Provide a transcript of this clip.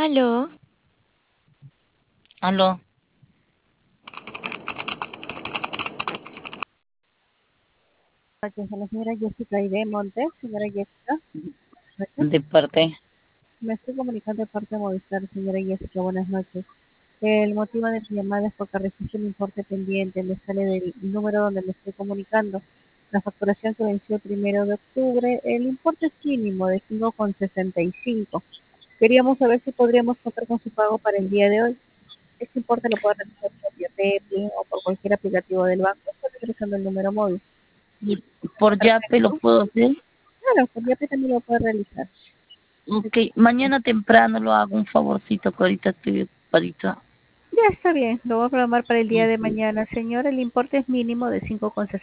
Aló, Aló, Noches a la señora Jessica Aide Montes. Señora Jessica, noches. de parte. Me estoy comunicando de parte de Movistar. Señora Jessica, buenas noches. El motivo de mi llamada es porque registro un importe pendiente. Me sale del número donde me estoy comunicando. La facturación que venció el 1 de octubre. El importe es mínimo de 5,65. Queríamos saber si podríamos contar con su pago para el día de hoy. Este importe lo puede realizar por vía PayPal o por cualquier aplicativo del banco, solo utilizando el número móvil. Y por Yape lo Perfecto. puedo hacer. Claro, por vía PayPal también lo puede realizar. Ok, mañana temprano lo hago, un favorcito, que ahorita estoy ocupadita. Ya está bien, lo voy a programar para el día de Ok. mañana, señor. El importe es mínimo de 5,60.